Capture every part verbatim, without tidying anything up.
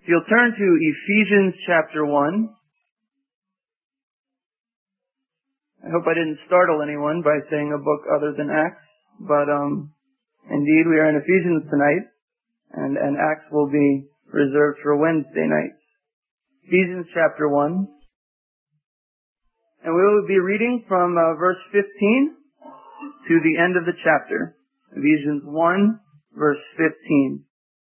If you'll turn to Ephesians chapter one. I hope I didn't startle anyone by saying a book other than Acts, but um, indeed we are in Ephesians tonight, and, and Acts will be reserved for Wednesday nights. Ephesians chapter one. And we will be reading from uh, verse fifteen to the end of the chapter. Ephesians one, verse fifteen.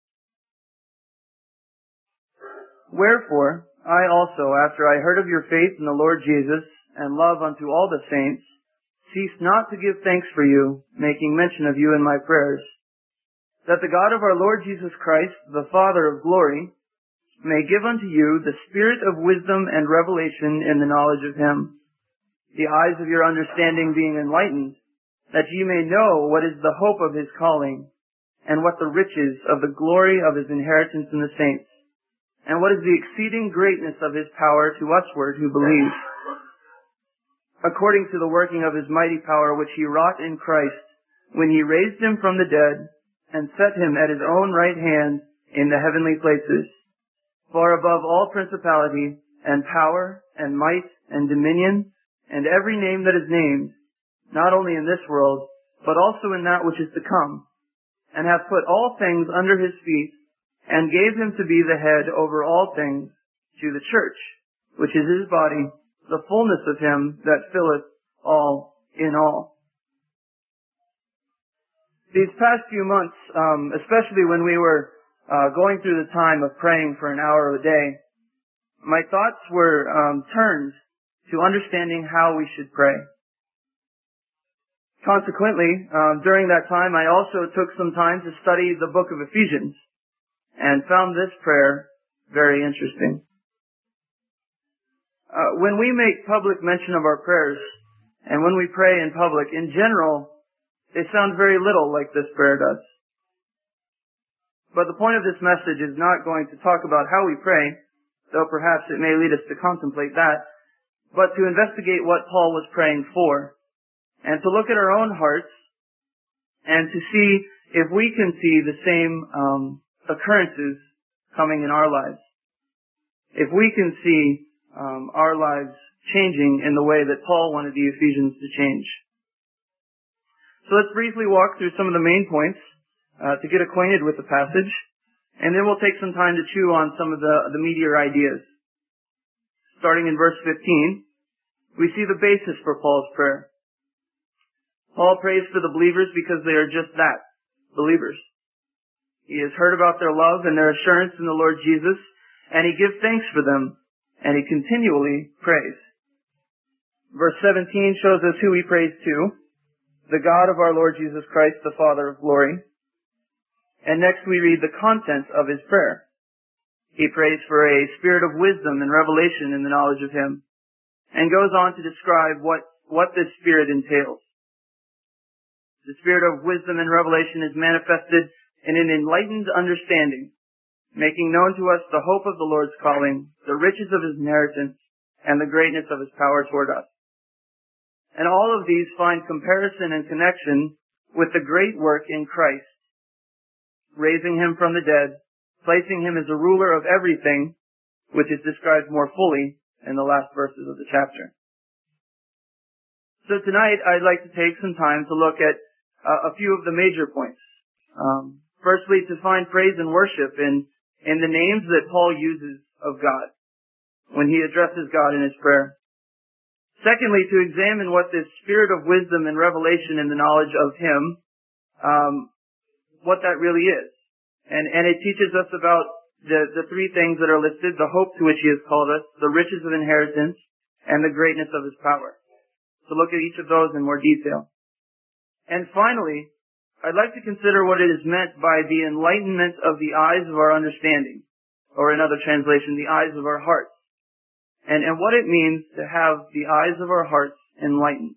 Wherefore, I also, after I heard of your faith in the Lord Jesus, and love unto all the saints, cease not to give thanks for you, making mention of you in my prayers, that the God of our Lord Jesus Christ, the Father of glory, may give unto you the spirit of wisdom and revelation in the knowledge of him, the eyes of your understanding being enlightened, that ye may know what is the hope of his calling, and what the riches of the glory of his inheritance in the saints, and what is the exceeding greatness of his power to usward who believe, according to the working of his mighty power which he wrought in Christ, when he raised him from the dead, and set him at his own right hand in the heavenly places, far above all principality, and power, and might, and dominion, and every name that is named, not only in this world, but also in that which is to come, and hath put all things under his feet, and gave him to be the head over all things to the church, which is his body, the fullness of him that filleth all in all. These past few months, um, especially when we were uh, going through the time of praying for an hour a day, my thoughts were um, turned to understanding how we should pray. Consequently, um, during that time, I also took some time to study the book of Ephesians, and found this prayer very interesting. Uh, when we make public mention of our prayers, and when we pray in public, in general, they sound very little like this prayer does. But the point of this message is not going to talk about how we pray, though perhaps it may lead us to contemplate that, but to investigate what Paul was praying for, and to look at our own hearts, and to see if we can see the same um, occurrences coming in our lives. If we can see um, our lives changing in the way that Paul wanted the Ephesians to change. So let's briefly walk through some of the main points uh, to get acquainted with the passage, and then we'll take some time to chew on some of the, the meatier ideas. Starting in verse fifteen, we see the basis for Paul's prayer. Paul prays for the believers because they are just that, believers. He has heard about their love and their assurance in the Lord Jesus, and he gives thanks for them, and he continually prays. Verse seventeen shows us who he prays to, the God of our Lord Jesus Christ, the Father of glory. And next we read the content of his prayer. He prays for a spirit of wisdom and revelation in the knowledge of him, and goes on to describe what, what this spirit entails. The spirit of wisdom and revelation is manifested in an enlightened understanding, making known to us the hope of the Lord's calling, the riches of his inheritance, and the greatness of his power toward us. And all of these find comparison and connection with the great work in Christ, raising him from the dead, placing him as a ruler of everything, which is described more fully in the last verses of the chapter. So tonight I'd like to take some time to look at uh, a few of the major points. Um, Firstly, to find praise and worship in, in the names that Paul uses of God when he addresses God in his prayer. Secondly, to examine what this spirit of wisdom and revelation in the knowledge of him, um, what that really is. And, and it teaches us about the, the three things that are listed, the hope to which he has called us, the riches of inheritance, and the greatness of his power. So look at each of those in more detail. And finally, I'd like to consider what it is meant by the enlightenment of the eyes of our understanding, or in other translation, the eyes of our hearts, and, and what it means to have the eyes of our hearts enlightened.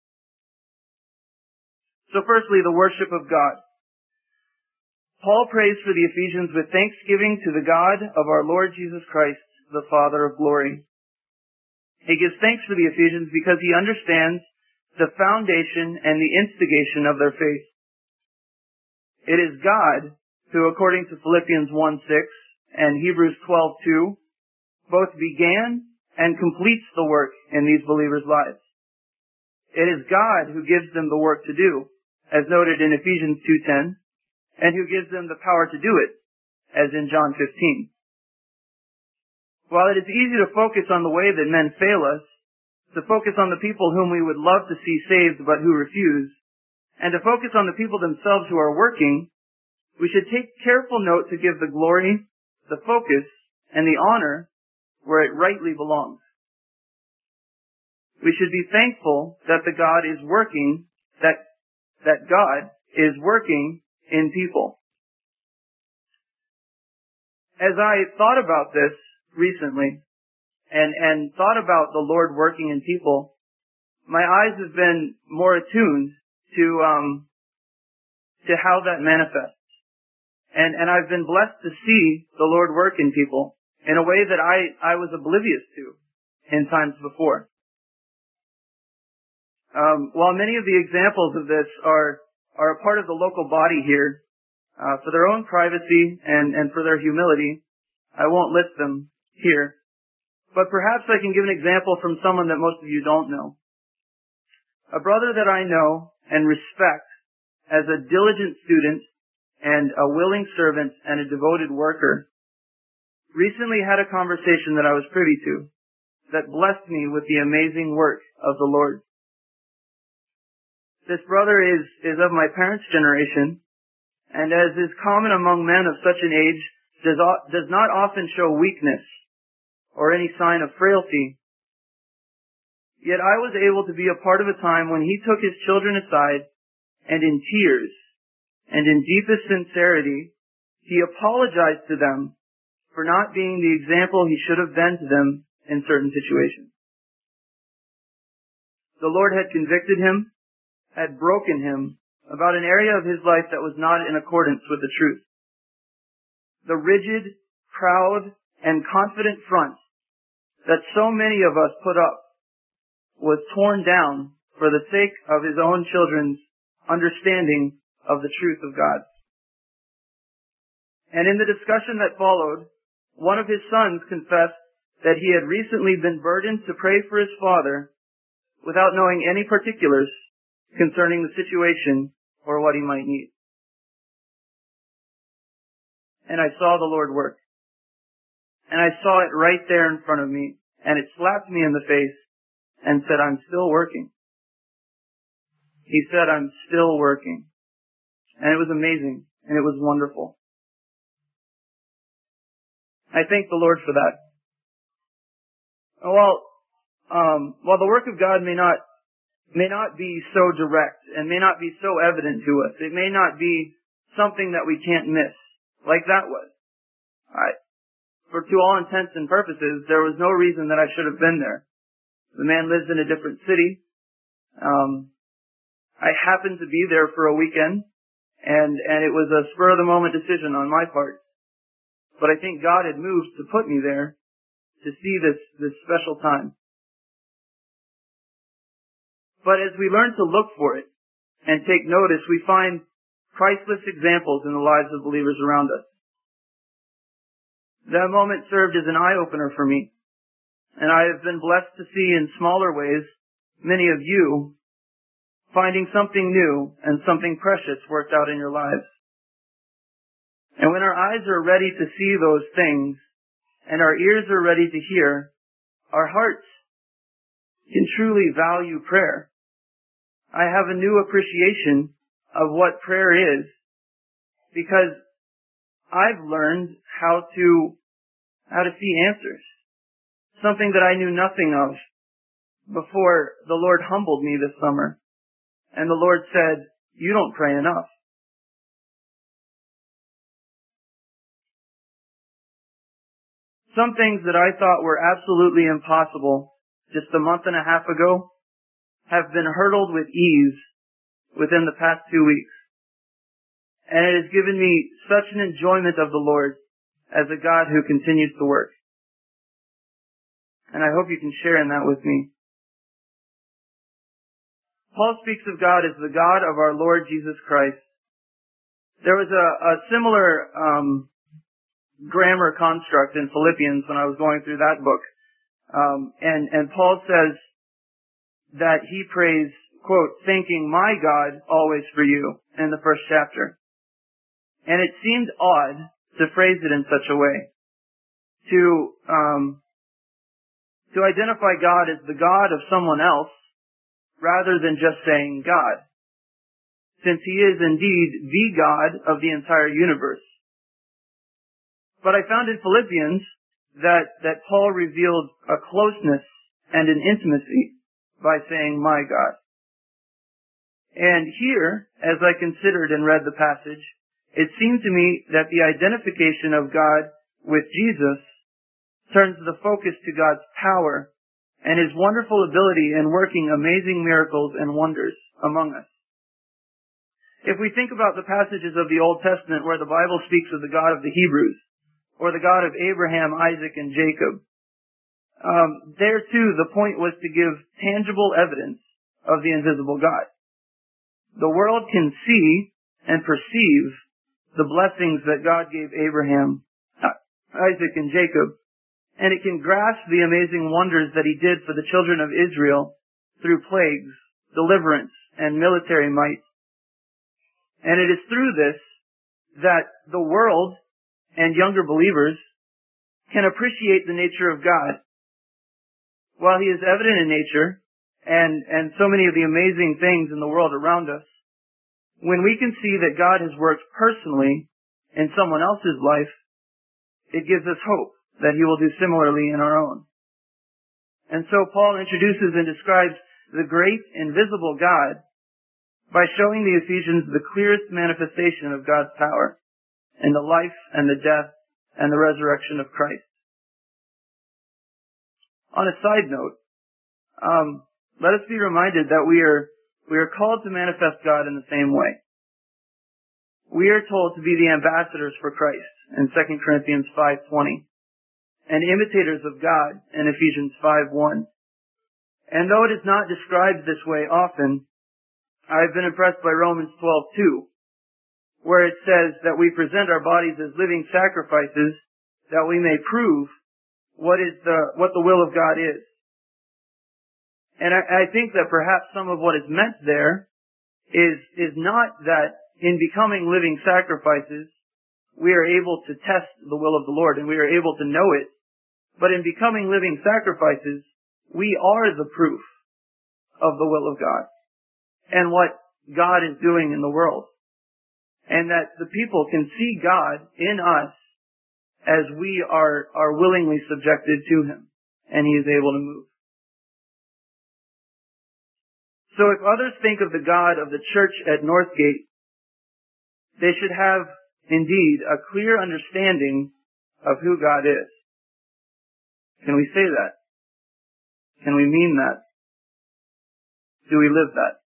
So firstly, the worship of God. Paul prays for the Ephesians with thanksgiving to the God of our Lord Jesus Christ, the Father of glory. He gives thanks for the Ephesians because he understands the foundation and the instigation of their faith. It is God who, according to Philippians one six and Hebrews twelve two both began and completes the work in these believers' lives. It is God who gives them the work to do, as noted in Ephesians two ten, and who gives them the power to do it, as in John fifteen. While it is easy to focus on the way that men fail us, to focus on the people whom we would love to see saved but who refuse, and to focus on the people themselves who are working, we should take careful note to give the glory, the focus, and the honor where it rightly belongs. We should be thankful that the God is working, that, that God is working in people. As I thought about this recently, and, and thought about the Lord working in people, my eyes have been more attuned to, um, to how that manifests. And, and I've been blessed to see the Lord work in people in a way that I, I was oblivious to in times before. Um, while many of the examples of this are, are a part of the local body here, uh, for their own privacy and, and for their humility, I won't list them here. But perhaps I can give an example from someone that most of you don't know. A brother that I know and respect as a diligent student and a willing servant and a devoted worker recently had a conversation that I was privy to that blessed me with the amazing work of the Lord. This brother is, is of my parents' generation, and as is common among men of such an age, does, does not often show weakness or any sign of frailty. Yet I was able to be a part of a time when he took his children aside and in tears and in deepest sincerity, he apologized to them for not being the example he should have been to them in certain situations. The Lord had convicted him, had broken him about an area of his life that was not in accordance with the truth. The rigid, proud, and confident front that so many of us put up was torn down for the sake of his own children's understanding of the truth of God. And in the discussion that followed, one of his sons confessed that he had recently been burdened to pray for his father without knowing any particulars concerning the situation or what he might need. And I saw the Lord work. And I saw it right there in front of me, and it slapped me in the face and said, I'm still working. He said, I'm still working. And it was amazing, and it was wonderful. I thank the Lord for that. While, um, while the work of God may not may not be so direct and may not be so evident to us. It may not be something that we can't miss, like that was. I, for to all intents and purposes, there was no reason that I should have been there. The man lives in a different city. Um, I happened to be there for a weekend, and, and it was a spur of the moment decision on my part. But I think God had moved to put me there to see this, this special time. But as we learn to look for it and take notice, we find priceless examples in the lives of believers around us. That moment served as an eye-opener for me, and I have been blessed to see in smaller ways many of you finding something new and something precious worked out in your lives. And when our eyes are ready to see those things and our ears are ready to hear, our hearts can truly value prayer. I have a new appreciation of what prayer is because I've learned how to, how to see answers. Something that I knew nothing of before the Lord humbled me this summer. And the Lord said, you don't pray enough. Some things that I thought were absolutely impossible just a month and a half ago have been hurdled with ease within the past two weeks. And it has given me such an enjoyment of the Lord as a God who continues to work. And I hope you can share in that with me. Paul speaks of God as the God of our Lord Jesus Christ. There was a, a similar um, grammar construct in Philippians when I was going through that book. Um, and, and Paul says that he prays, quote, thanking my God always for you in the first chapter. And it seemed odd to phrase it in such a way, to, um, to identify God as the God of someone else rather than just saying God, since he is indeed the God of the entire universe. But I found in Philippians that, that Paul revealed a closeness and an intimacy by saying my God. And here, as I considered and read the passage, it seemed to me that the identification of God with Jesus turns the focus to God's power and his wonderful ability in working amazing miracles and wonders among us. If we think about the passages of the Old Testament where the Bible speaks of the God of the Hebrews, or the God of Abraham, Isaac, and Jacob, um, there too the point was to give tangible evidence of the invisible God. The world can see and perceive the blessings that God gave Abraham, Isaac, and Jacob, and it can grasp the amazing wonders that he did for the children of Israel through plagues, deliverance, and military might. And it is through this that the world and younger believers can appreciate the nature of God. While he is evident in nature and, and so many of the amazing things in the world around us, when we can see that God has worked personally in someone else's life, it gives us hope that he will do similarly in our own. And so Paul introduces and describes the great invisible God by showing the Ephesians the clearest manifestation of God's power in the life and the death and the resurrection of Christ. On a side note, um, let us be reminded that we are we are called to manifest God in the same way. We are told to be the ambassadors for Christ in Second Corinthians five twenty, and imitators of God in Ephesians five one. And though it is not described this way often, I've been impressed by Romans twelve two, where it says that we present our bodies as living sacrifices that we may prove what is the what the will of God is. And I, I think that perhaps some of what is meant there is is not that in becoming living sacrifices we are able to test the will of the Lord and we are able to know it, but in becoming living sacrifices we are the proof of the will of God and what God is doing in the world. And that the people can see God in us as we are, are willingly subjected to him, and he is able to move. So if others think of the God of the church at Northgate, they should have, indeed, a clear understanding of who God is. Can we say that? Can we mean that? Do we live that?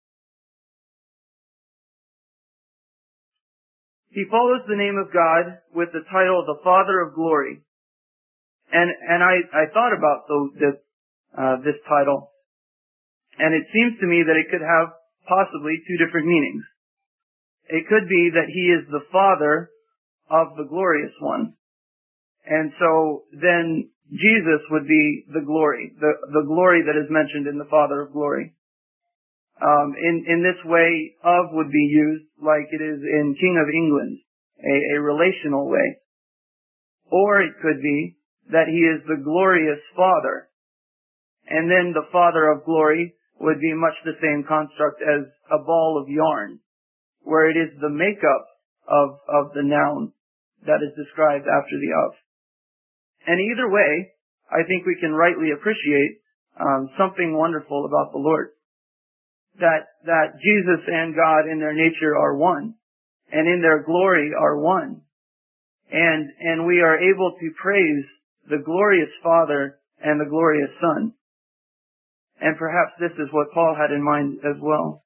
He follows the name of God with the title of the Father of Glory. And, and I, I thought about the, the, uh, this title, and it seems to me that it could have possibly two different meanings. It could be that he is the Father of the glorious one. And so then Jesus would be the glory, the, the glory that is mentioned in the Father of Glory. Um, in, in this way, of would be used like it is in King of England, a, a relational way. Or it could be that he is the glorious Father. And then the Father of Glory would be much the same construct as a ball of yarn, where it is the makeup of, of the noun that is described after the of. And either way, I think we can rightly appreciate um, something wonderful about the Lord. That, that Jesus and God in their nature are one, and in their glory are one. And, and we are able to praise the glorious Father and the glorious Son. And perhaps this is what Paul had in mind as well.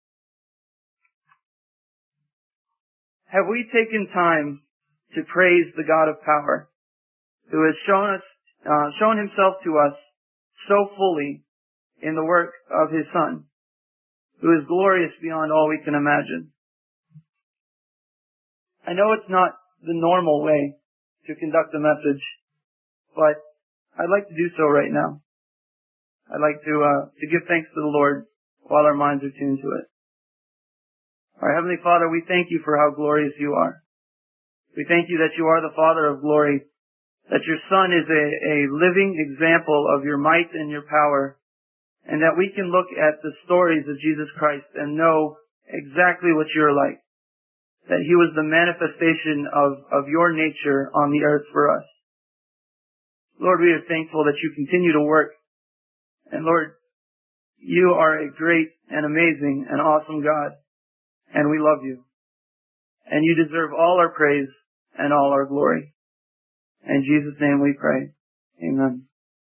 Have we taken time to praise the God of power, who has shown us, uh, shown himself to us so fully in the work of his Son, who is glorious beyond all we can imagine? I know it's not the normal way to conduct the message, but I'd like to do so right now. I'd like to, uh, to give thanks to the Lord while our minds are tuned to it. Our Heavenly Father, we thank you for how glorious you are. We thank you that you are the Father of glory, that your Son is a, a living example of your might and your power, and that we can look at the stories of Jesus Christ and know exactly what you're like, that he was the manifestation of, of your nature on the earth for us. Lord, we are thankful that you continue to work, and Lord, you are a great and amazing and awesome God, and we love you. And you deserve all our praise and all our glory. In Jesus' name we pray. Amen.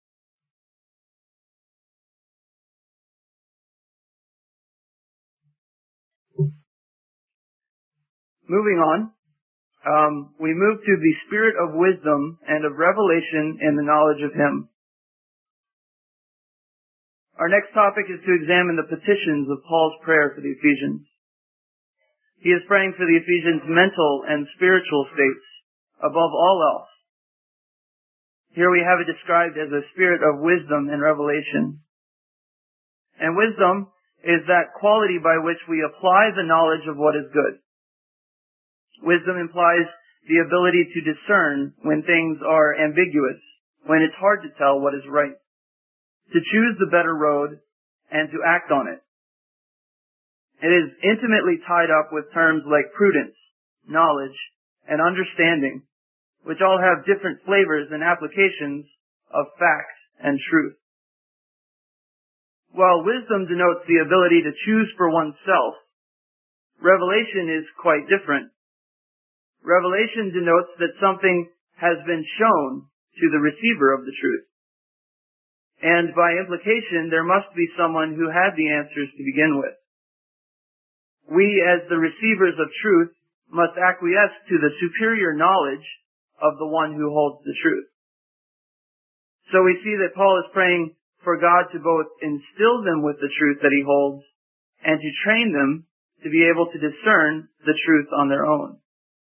Moving on, um, we move to the spirit of wisdom and of revelation in the knowledge of him. Our next topic is to examine the petitions of Paul's prayer for the Ephesians. He is praying for the Ephesians' mental and spiritual states above all else. Here we have it described as a spirit of wisdom and revelation. And wisdom is that quality by which we apply the knowledge of what is good. Wisdom implies the ability to discern when things are ambiguous, when it's hard to tell what is right, to choose the better road, and to act on it. It is intimately tied up with terms like prudence, knowledge, and understanding, which all have different flavors and applications of fact and truth. While wisdom denotes the ability to choose for oneself, revelation is quite different. Revelation denotes that something has been shown to the receiver of the truth. And by implication, there must be someone who had the answers to begin with. We, as the receivers of truth, must acquiesce to the superior knowledge of the one who holds the truth. So we see that Paul is praying for God to both instill them with the truth that he holds and to train them to be able to discern the truth on their own.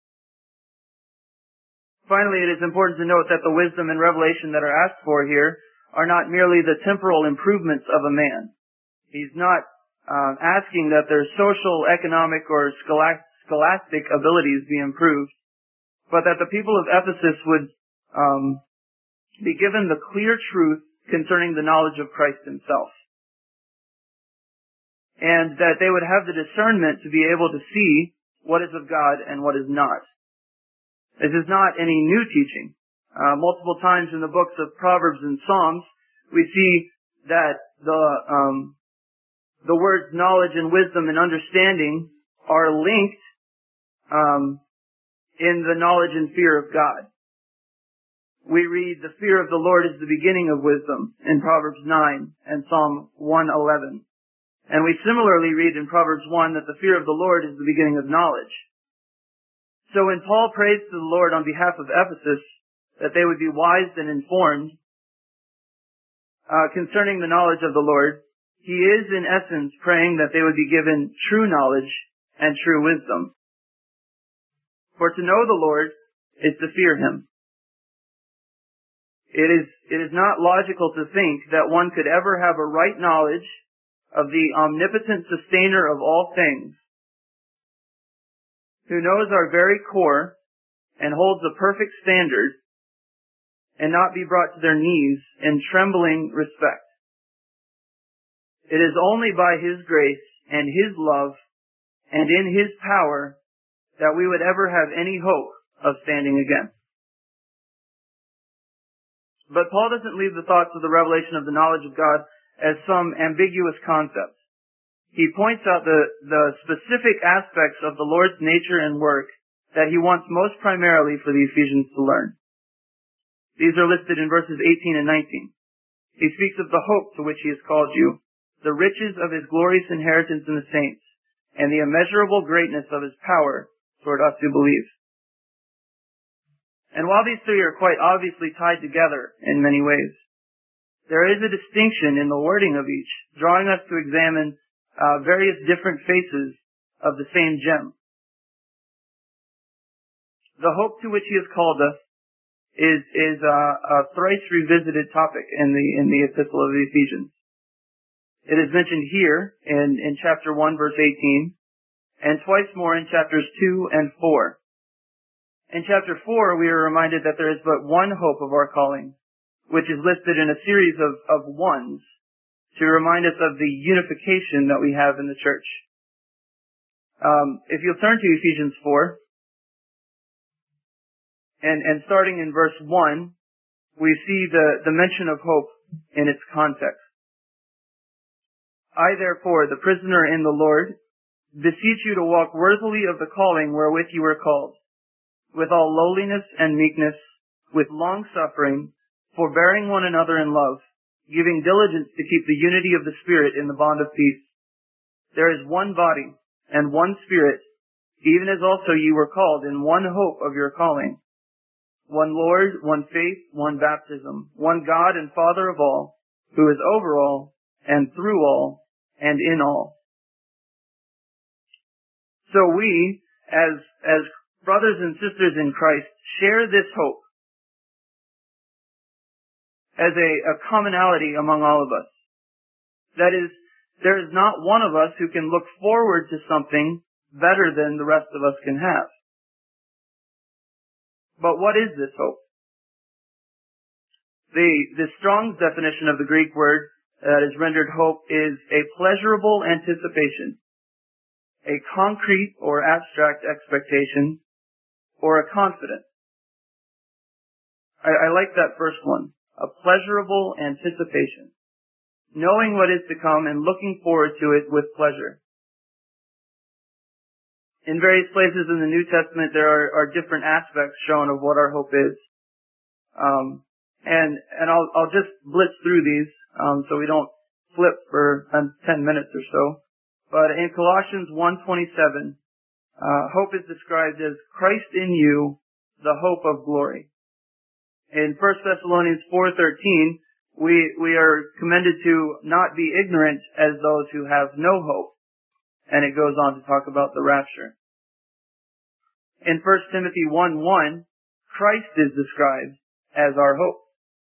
Finally, it is important to note that the wisdom and revelation that are asked for here are not merely the temporal improvements of a man. He's not uh, asking that their social, economic, or scholastic abilities be improved, but that the people of Ephesus would um, be given the clear truth concerning the knowledge of Christ himself, and that they would have the discernment to be able to see what is of God and what is not. This is not any new teaching. Uh, multiple times in the books of Proverbs and Psalms, we see that the um, the words knowledge and wisdom and understanding are linked um, in the knowledge and fear of God. We read, the fear of the Lord is the beginning of wisdom in Proverbs nine and Psalm one eleven. And we similarly read in Proverbs one that the fear of the Lord is the beginning of knowledge. So when Paul prays to the Lord on behalf of Ephesus that they would be wise and informed uh, concerning the knowledge of the Lord, he is in essence praying that they would be given true knowledge and true wisdom. For to know the Lord is to fear him. It is, it is not logical to think that one could ever have a right knowledge of the omnipotent sustainer of all things, who knows our very core and holds a perfect standard, and not be brought to their knees in trembling respect. It is only by his grace and his love and in his power that we would ever have any hope of standing again. But Paul doesn't leave the thoughts of the revelation of the knowledge of God as some ambiguous concept. He points out the, the specific aspects of the Lord's nature and work that he wants most primarily for the Ephesians to learn. These are listed in verses eighteen and nineteen. He speaks of the hope to which he has called you, the riches of his glorious inheritance in the saints, and the immeasurable greatness of his power toward us who believe. And while these three are quite obviously tied together in many ways, there is a distinction in the wording of each, drawing us to examine uh, various different faces of the same gem. The hope to which he has called us is is a, a thrice revisited topic in the in the Epistle of the Ephesians. It is mentioned here in, in chapter one, verse eighteen, and twice more in chapters two and four. In chapter four, we are reminded that there is but one hope of our calling, which is listed in a series of, of ones to remind us of the unification that we have in the church. Um, if you'll turn to Ephesians four, and, and starting in verse one, we see the, the mention of hope in its context. I, therefore, the prisoner in the Lord, beseech you to walk worthily of the calling wherewith you were called, with all lowliness and meekness, with long-suffering, forbearing one another in love, giving diligence to keep the unity of the Spirit in the bond of peace. There is one body, and one Spirit, even as also ye were called in one hope of your calling. One Lord, one faith, one baptism, one God and Father of all, who is over all, and through all, and in all. So we, as, as brothers and sisters in Christ, share this hope as a, a commonality among all of us. That is, there is not one of us who can look forward to something better than the rest of us can have. But what is this hope? The, the Strong's definition of the Greek word that is rendered hope is a pleasurable anticipation, a concrete or abstract expectation, or a confidence. I, I like that first one, a pleasurable anticipation, knowing what is to come and looking forward to it with pleasure. In various places in the New Testament, there are, are different aspects shown of what our hope is. Um, and, and I'll, I'll just blitz through these, um, so we don't flip for um, ten minutes or so. But in Colossians one twenty-seven, uh, hope is described as Christ in you, the hope of glory. In First Thessalonians four thirteen, we, we are commended to not be ignorant as those who have no hope. And it goes on to talk about the rapture. In First Timothy one one, Christ is described as our hope.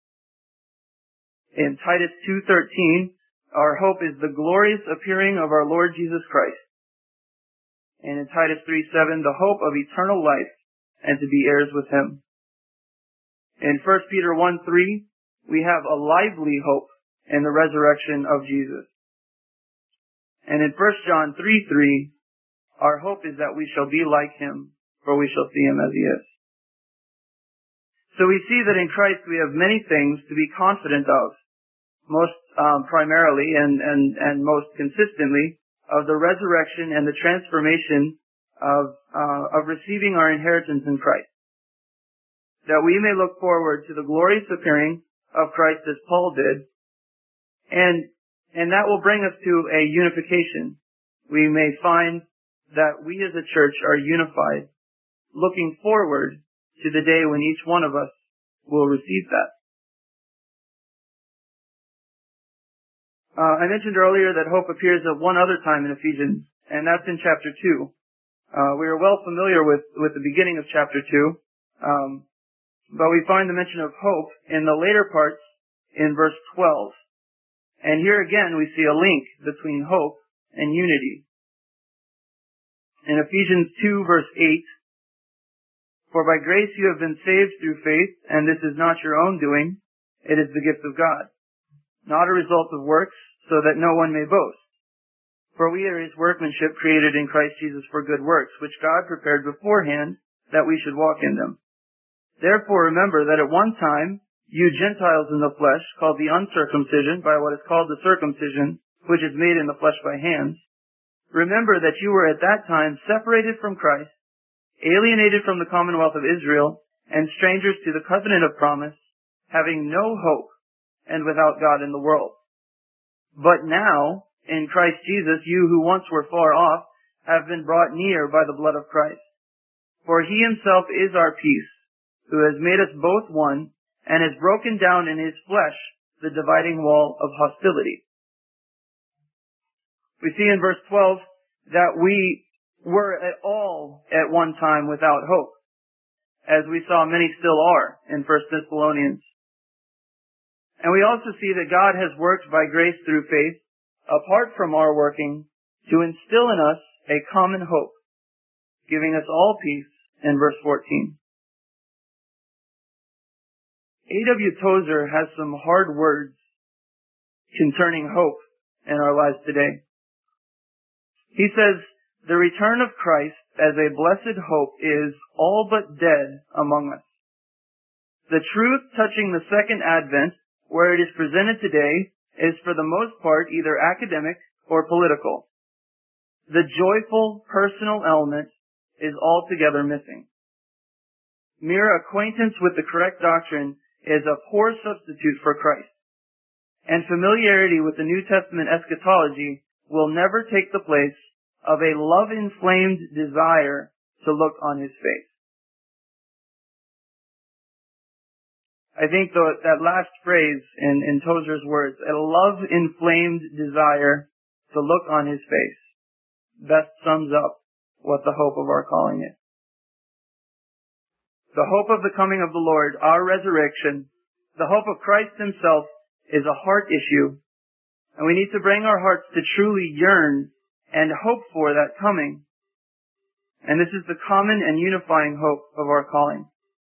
In Titus two thirteen, our hope is the glorious appearing of our Lord Jesus Christ. And in Titus three seven, the hope of eternal life and to be heirs with Him. In First Peter one three, we have a lively hope in the resurrection of Jesus. And in First John three three, our hope is that we shall be like Him, for we shall see Him as He is. So we see that in Christ we have many things to be confident of, most um, primarily and, and, and most consistently of the resurrection and the transformation of, uh, of receiving our inheritance in Christ. That we may look forward to the glorious appearing of Christ as Paul did, and, and that will bring us to a unification. We may find that we as a church are unified, looking forward to the day when each one of us will receive that. Uh, I mentioned earlier that hope appears at one other time in Ephesians, and that's in chapter two. Uh, we are well familiar with, with the beginning of chapter two, um, but we find the mention of hope in the later parts in verse twelve. And here again we see a link between hope and unity. In Ephesians two verse eight, for by grace you have been saved through faith, and this is not your own doing, it is the gift of God, not a result of works, so that no one may boast. For we are His workmanship created in Christ Jesus for good works, which God prepared beforehand that we should walk in them. Therefore remember that at one time, you Gentiles in the flesh, called the uncircumcision by what is called the circumcision, which is made in the flesh by hands, remember that you were at that time separated from Christ, alienated from the commonwealth of Israel, and strangers to the covenant of promise, having no hope, and without God in the world. But now, in Christ Jesus, you who once were far off, have been brought near by the blood of Christ. For He Himself is our peace, who has made us both one, and has broken down in His flesh the dividing wall of hostility. We see in verse twelve that we were at all at one time without hope. as we saw many still are in First Thessalonians. And we also see that God has worked by grace through faith, apart from our working, to instill in us a common hope, giving us all peace in verse fourteen. A W Tozer has some hard words concerning hope in our lives today. He says, the return of Christ as a blessed hope is all but dead among us. The truth touching the second advent, where it is presented today, is for the most part either academic or political. The joyful personal element is altogether missing. Mere acquaintance with the correct doctrine is a poor substitute for Christ, and familiarity with the New Testament eschatology will never take the place of a love-inflamed desire to look on His face. I think the, that last phrase in, in Tozer's words, a love-inflamed desire to look on His face, best sums up what the hope of our calling is. The hope of the coming of the Lord, our resurrection, the hope of Christ Himself is a heart issue, and we need to bring our hearts to truly yearn and hope for that coming. And this is the common and unifying hope of our calling.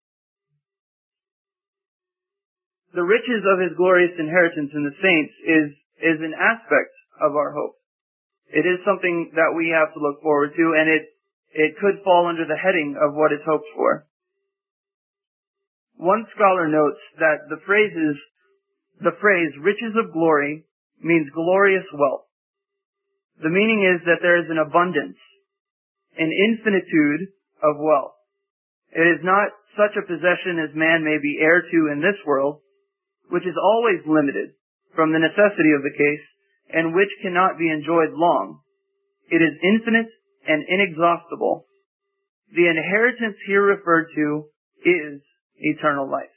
The riches of His glorious inheritance in the saints is, is an aspect of our hope. It is something that we have to look forward to, and it, it could fall under the heading of what is hoped for. One scholar notes that the phrases, the phrase riches of glory means glorious wealth. The meaning is that there is an abundance, an infinitude of wealth. It is not such a possession as man may be heir to in this world, which is always limited from the necessity of the case, and which cannot be enjoyed long. It is infinite and inexhaustible. The inheritance here referred to is eternal life.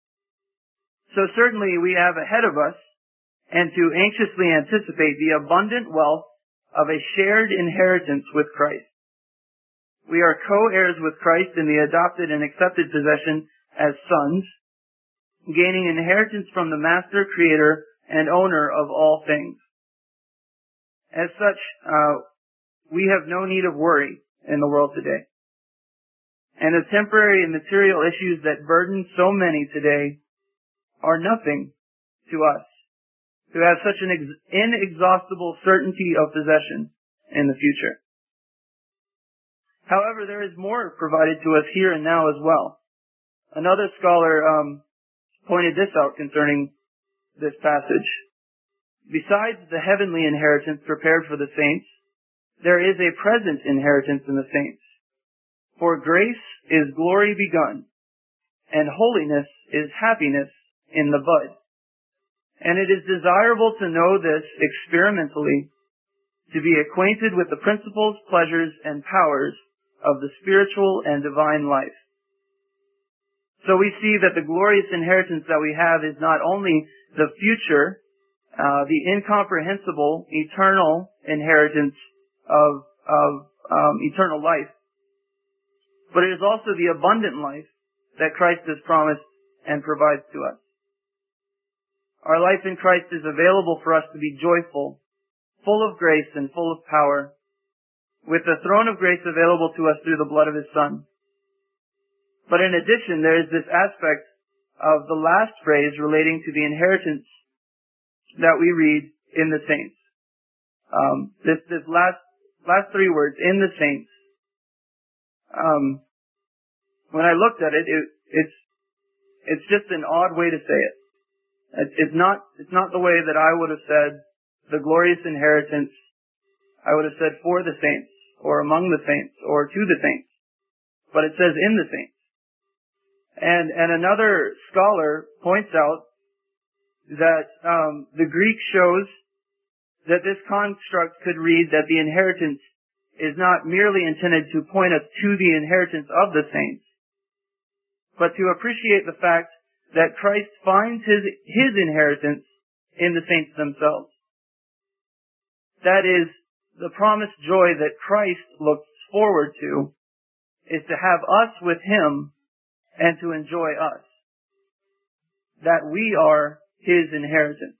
So certainly we have ahead of us, and to anxiously anticipate the abundant wealth of a shared inheritance with Christ. We are co-heirs with Christ in the adopted and accepted possession as sons, gaining inheritance from the Master, Creator, and Owner of all things. As such, uh, we have no need of worry in the world today. And the temporary and material issues that burden so many today are nothing to us, who have such an ex- inexhaustible certainty of possession in the future. However, there is more provided to us here and now as well. Another scholar um, pointed this out concerning this passage. Besides the heavenly inheritance prepared for the saints, there is a present inheritance in the saints. For grace is glory begun, and holiness is happiness in the bud. And it is desirable to know this experimentally, to be acquainted with the principles, pleasures, and powers of the spiritual and divine life. So we see that the glorious inheritance that we have is not only the future, uh, the incomprehensible, eternal inheritance of, of um, eternal life, but it is also the abundant life that Christ has promised and provides to us. Our life in Christ is available for us to be joyful, full of grace and full of power, with the throne of grace available to us through the blood of His Son. But in addition, there is this aspect of the last phrase relating to the inheritance that we read in the saints. Um, this this last last three words, in the saints. Um, when I looked at it, it, it's it's just an odd way to say it. It's not, it's not the way that I would have said the glorious inheritance. I would have said for the saints, or among the saints, or to the saints. But it says in the saints. And, and another scholar points out that, um, the Greek shows that this construct could read that the inheritance is not merely intended to point us to the inheritance of the saints, but to appreciate the fact that Christ finds his, his inheritance in the saints themselves. That is, the promised joy that Christ looks forward to is to have us with Him and to enjoy us. That we are His inheritance.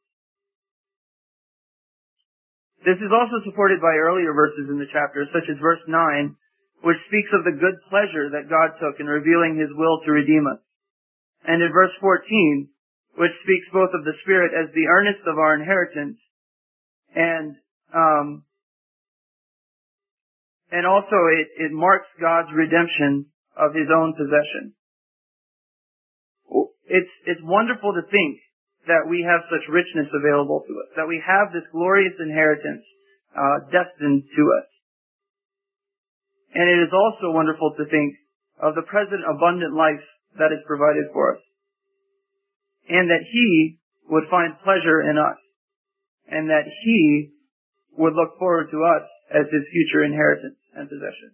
This is also supported by earlier verses in the chapter, such as verse nine, which speaks of the good pleasure that God took in revealing His will to redeem us. And in verse fourteen, which speaks both of the Spirit as the earnest of our inheritance, and um, and also it, it marks God's redemption of His own possession. It's it's wonderful to think that we have such richness available to us, that we have this glorious inheritance uh, destined to us. And it is also wonderful to think of the present abundant life that is provided for us, and that He would find pleasure in us, and that He would look forward to us as His future inheritance and possession.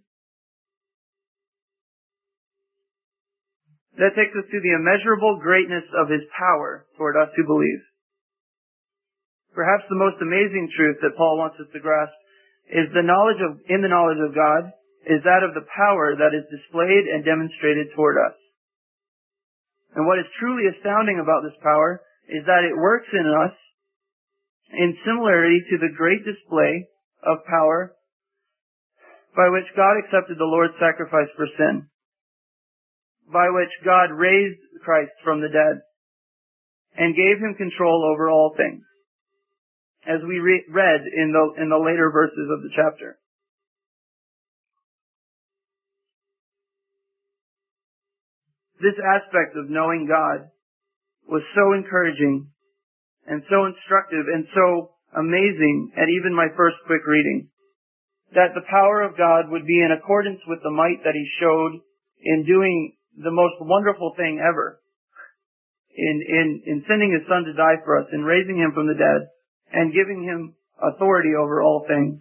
That takes us to the immeasurable greatness of His power toward us who believe. Perhaps the most amazing truth that Paul wants us to grasp is the knowledge of, in the knowledge of God, is that of the power that is displayed and demonstrated toward us. And what is truly astounding about this power is that it works in us in similarity to the great display of power by which God accepted the Lord's sacrifice for sin, by which God raised Christ from the dead and gave Him control over all things, as we re- read in the in the later verses of the chapter. This aspect of knowing God was so encouraging and so instructive and so amazing at even my first quick reading, that the power of God would be in accordance with the might that He showed in doing the most wonderful thing ever, in, in, in sending His Son to die for us, in raising Him from the dead, and giving Him authority over all things.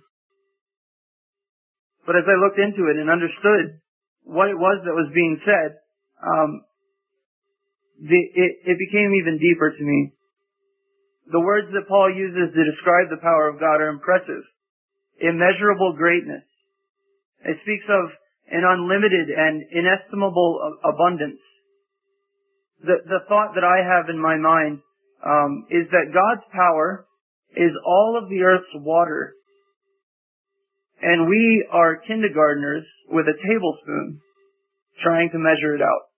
But as I looked into it and understood what it was that was being said, um, the, it, it became even deeper to me. The words that Paul uses to describe the power of God are impressive. Immeasurable greatness. It speaks of an unlimited and inestimable abundance. The, the thought that I have in my mind um, is that God's power is all of the earth's water, and we are kindergartners with a tablespoon trying to measure it out.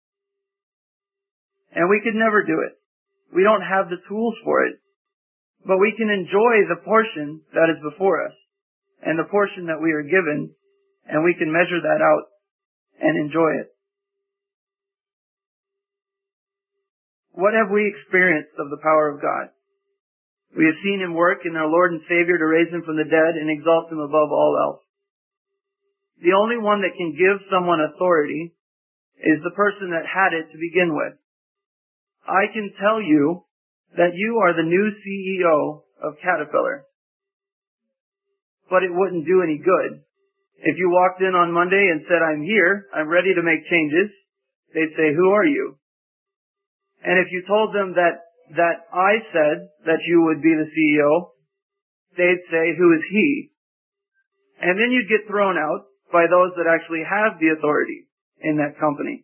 And we could never do it. We don't have the tools for it. But we can enjoy the portion that is before us and the portion that we are given, and we can measure that out and enjoy it. What have we experienced of the power of God? We have seen Him work in our Lord and Savior to raise Him from the dead and exalt Him above all else. The only one that can give someone authority is the person that had it to begin with. I can tell you that you are the new C E O of Caterpillar. But it wouldn't do any good. If you walked in on Monday and said, I'm here, I'm ready to make changes, they'd say, who are you? And if you told them that, that I said that you would be the C E O, they'd say, who is he? And then you'd get thrown out by those that actually have the authority in that company.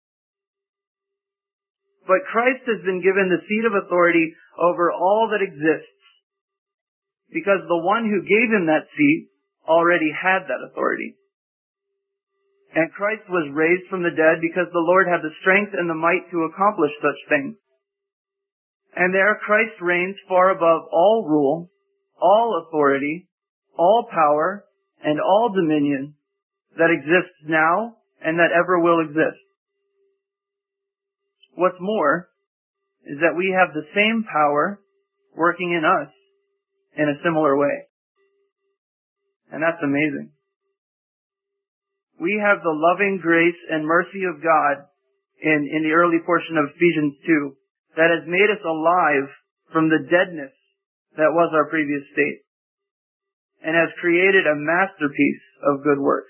But Christ has been given the seat of authority over all that exists, because the one who gave Him that seat already had that authority. And Christ was raised from the dead because the Lord had the strength and the might to accomplish such things. And there Christ reigns far above all rule, all authority, all power, and all dominion that exists now and that ever will exist. What's more is that we have the same power working in us in a similar way. And that's amazing. We have the loving grace and mercy of God in, in the early portion of Ephesians two that has made us alive from the deadness that was our previous state and has created a masterpiece of good works.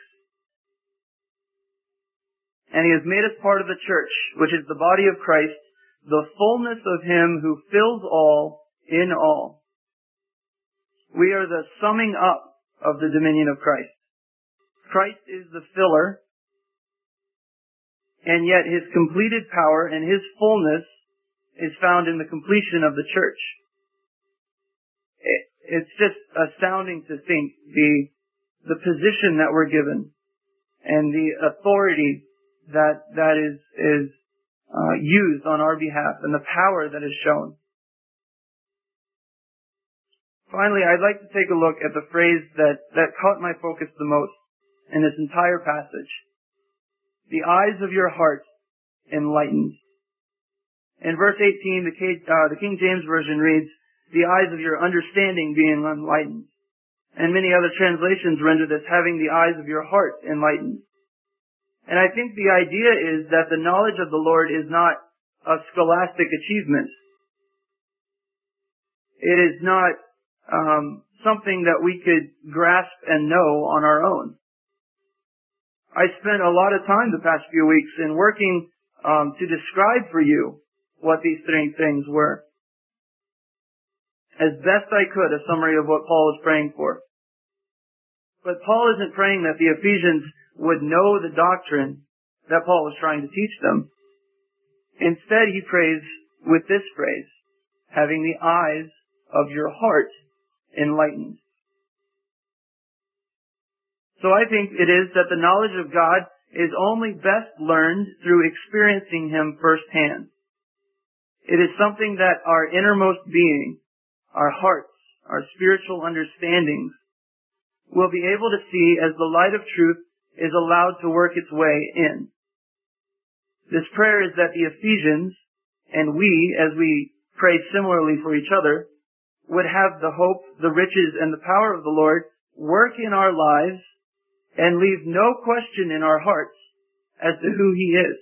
And He has made us part of the church, which is the body of Christ, the fullness of Him who fills all in all. We are the summing up of the dominion of Christ. Christ is the filler, and yet his completed power and his fullness is found in the completion of the church. It's just astounding to think the the position that we're given and the authority that that is is uh, used on our behalf and the power that is shown. Finally, I'd like to take a look at the phrase that, that caught my focus the most in this entire passage. The eyes of your heart enlightened. In verse eighteen, the, K, uh, the King James Version reads, the eyes of your understanding being enlightened. And many other translations render this, having the eyes of your heart enlightened. And I think the idea is that the knowledge of the Lord is not a scholastic achievement. It is not um, something that we could grasp and know on our own. I spent a lot of time the past few weeks in working um, to describe for you what these three things were. As best I could, a summary of what Paul was praying for. But Paul isn't praying that the Ephesians would know the doctrine that Paul was trying to teach them. Instead, he prays with this phrase, having the eyes of your heart enlightened. So I think it is that the knowledge of God is only best learned through experiencing Him firsthand. It is something that our innermost being, our hearts, our spiritual understandings, will be able to see as the light of truth is allowed to work its way in. This prayer is that the Ephesians, and we, as we pray similarly for each other, would have the hope, the riches, and the power of the Lord work in our lives and leave no question in our hearts as to who He is.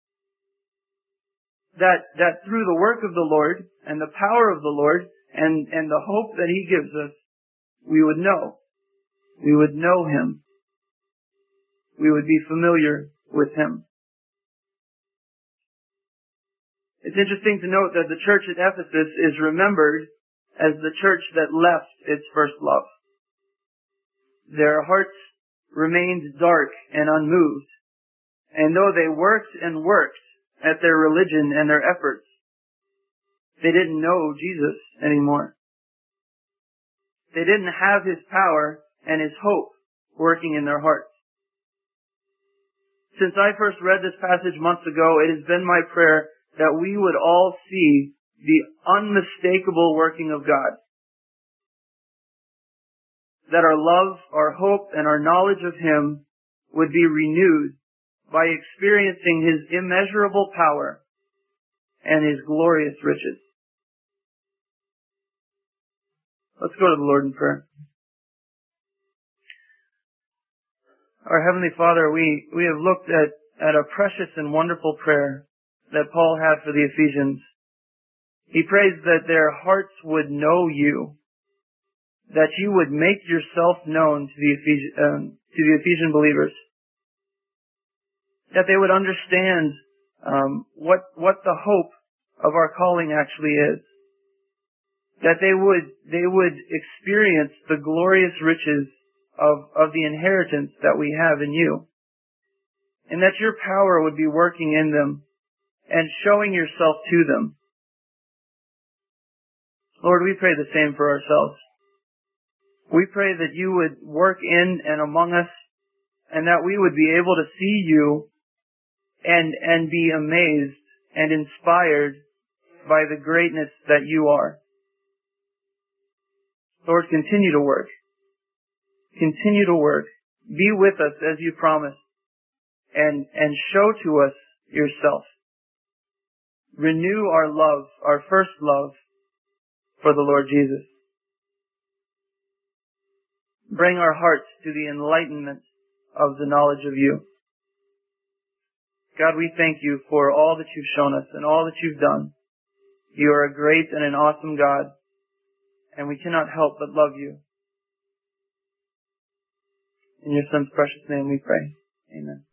That, that through the work of the Lord and the power of the Lord and, and the hope that He gives us, we would know. We would know Him. We would be familiar with Him. It's interesting to note that the church at Ephesus is remembered as the church that left its first love. Their hearts remained dark and unmoved, and though they worked and worked at their religion and their efforts, they didn't know Jesus anymore. They didn't have His power and His hope working in their hearts. Since I first read this passage months ago, it has been my prayer that we would all see the unmistakable working of God. That our love, our hope, and our knowledge of Him would be renewed by experiencing His immeasurable power and His glorious riches. Let's go to the Lord in prayer. Our Heavenly Father, we, we have looked at, at a precious and wonderful prayer that Paul had for the Ephesians. He prays that their hearts would know You, that You would make Yourself known to the Ephesian, um, to the Ephesian believers, that they would understand um, what what the hope of our calling actually is, that they would they would experience the glorious riches of of the inheritance that we have in You, and that Your power would be working in them and showing Yourself to them. Lord, we pray the same for ourselves. We pray that You would work in and among us, and that we would be able to see You and and be amazed and inspired by the greatness that You are. Lord, continue to work. Continue to work. Be with us as You promised, and and show to us Yourself. Renew our love, our first love, for the Lord Jesus. Bring our hearts to the enlightenment of the knowledge of You. God, we thank You for all that You've shown us and all that You've done. You are a great and an awesome God, and we cannot help but love You. In Your Son's precious name we pray. Amen.